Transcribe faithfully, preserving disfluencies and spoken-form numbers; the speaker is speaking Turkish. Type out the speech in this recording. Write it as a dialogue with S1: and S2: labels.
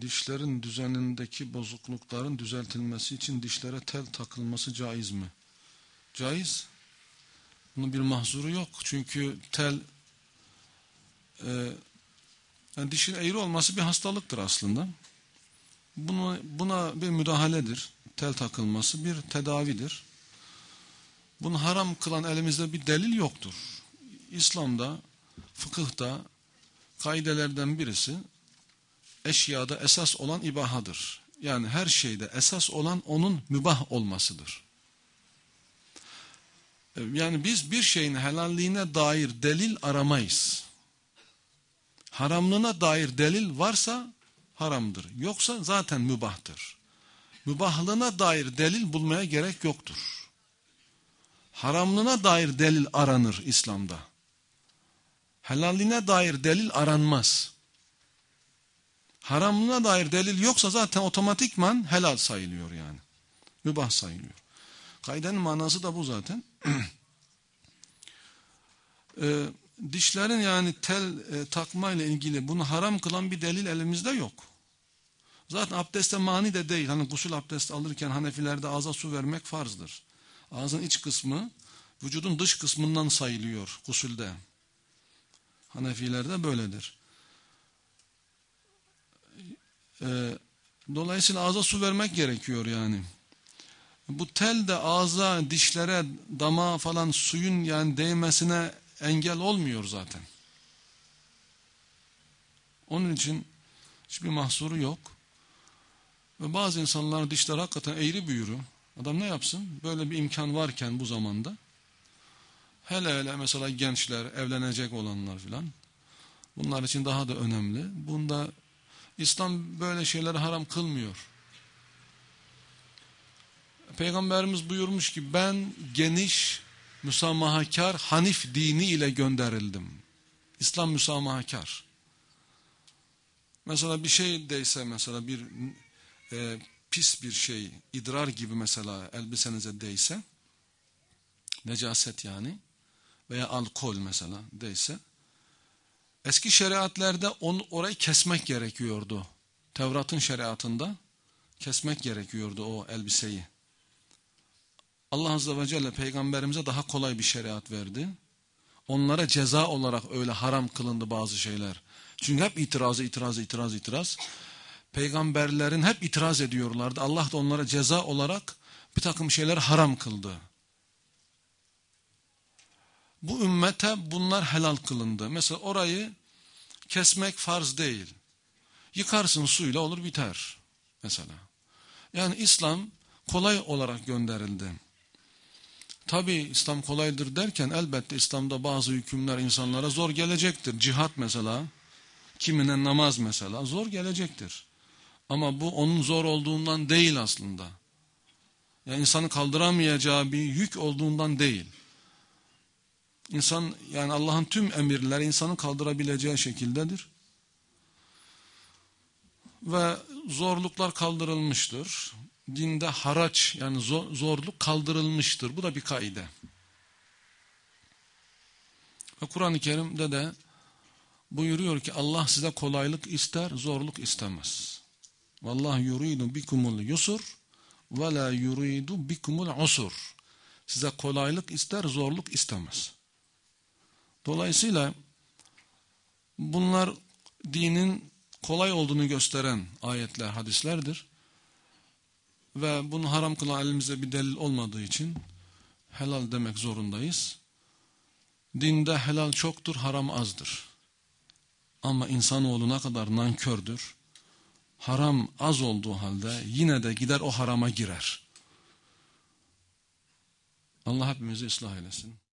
S1: dişlerin düzenindeki bozuklukların düzeltilmesi için dişlere tel takılması caiz mi? Caiz. Bunun bir mahzuru yok. Çünkü tel e, yani dişin eğri olması bir hastalıktır aslında. Bunu, buna bir müdahaledir. Tel takılması bir tedavidir. Bunu haram kılan elimizde bir delil yoktur. İslam'da, fıkıhta kaidelerden birisi eşyada esas olan ibahadır. Yani her şeyde esas olan onun mübah olmasıdır. Yani biz bir şeyin helalliğine dair delil aramayız. Haramlığına dair delil varsa haramdır. Yoksa zaten mübahtır. Mübahlığına dair delil bulmaya gerek yoktur. Haramlığına dair delil aranır İslam'da. Helalliğine dair delil aranmaz. Haramlığına dair delil yoksa zaten otomatikman helal sayılıyor yani. Mübah sayılıyor. Kaidenin manası da bu zaten. e, dişlerin yani tel e, takma ile ilgili bunu haram kılan bir delil elimizde yok. Zaten abdeste mani de değil. Hani gusül abdesti alırken Hanefilerde ağza su vermek farzdır. Ağzın iç kısmı vücudun dış kısmından sayılıyor gusülde. Hanefilerde böyledir. E, dolayısıyla ağza su vermek gerekiyor yani. Bu tel de ağza, dişlere, damağa falan suyun yani değmesine engel olmuyor zaten. Onun için hiçbir mahsuru yok. Ve bazı insanların dişler hakikaten eğri büğrü. Adam ne yapsın? Böyle bir imkan varken bu zamanda. Hele hele mesela gençler, evlenecek olanlar filan. Bunlar için daha da önemli. Bunda İslam böyle şeyleri haram kılmıyor. Peygamberimiz buyurmuş ki ben geniş, müsamahakar, hanif dini ile gönderildim. İslam müsamahakar. Mesela bir şey değse mesela bir e, pis bir şey, idrar gibi mesela elbisenize değse, necaset yani veya alkol mesela değse, eski şeriatlerde onu, orayı kesmek gerekiyordu. Tevrat'ın şeriatında kesmek gerekiyordu o elbiseyi. Allah Azze ve Celle peygamberimize daha kolay bir şeriat verdi. Onlara ceza olarak öyle haram kılındı bazı şeyler. Çünkü hep itiraz, itiraz, itiraz, itiraz. Peygamberlerin hep itiraz ediyorlardı. Allah da onlara ceza olarak bir takım şeyler haram kıldı. Bu ümmete bunlar helal kılındı. Mesela orayı kesmek farz değil. Yıkarsın suyla olur biter. Mesela. Yani İslam kolay olarak gönderildi. Tabi İslam kolaydır derken elbette İslam'da bazı hükümler insanlara zor gelecektir. Cihat mesela, kimine namaz mesela zor gelecektir. Ama bu onun zor olduğundan değil aslında. Yani insanı kaldıramayacağı bir yük olduğundan değil. İnsan yani Allah'ın tüm emirleri insanı kaldırabileceği şekildedir. Ve zorluklar kaldırılmıştır. Dinde haraç yani zor, zorluk kaldırılmıştır. Bu da bir kaide. Ve Kur'an-ı Kerim'de de buyuruyor ki Allah size kolaylık ister, zorluk istemez. Vallahu yuridu bikumul yusur ve la yuridu bikumul usur. Size kolaylık ister, zorluk istemez. Dolayısıyla bunlar dinin kolay olduğunu gösteren ayetler, hadislerdir. Ve bunu haram kılan elimizde bir delil olmadığı için helal demek zorundayız. Dinde helal çoktur, haram azdır. Ama insanoğlu ne kadar nankördür. Haram az olduğu halde yine de gider o harama girer. Allah hepimizi ıslah eylesin.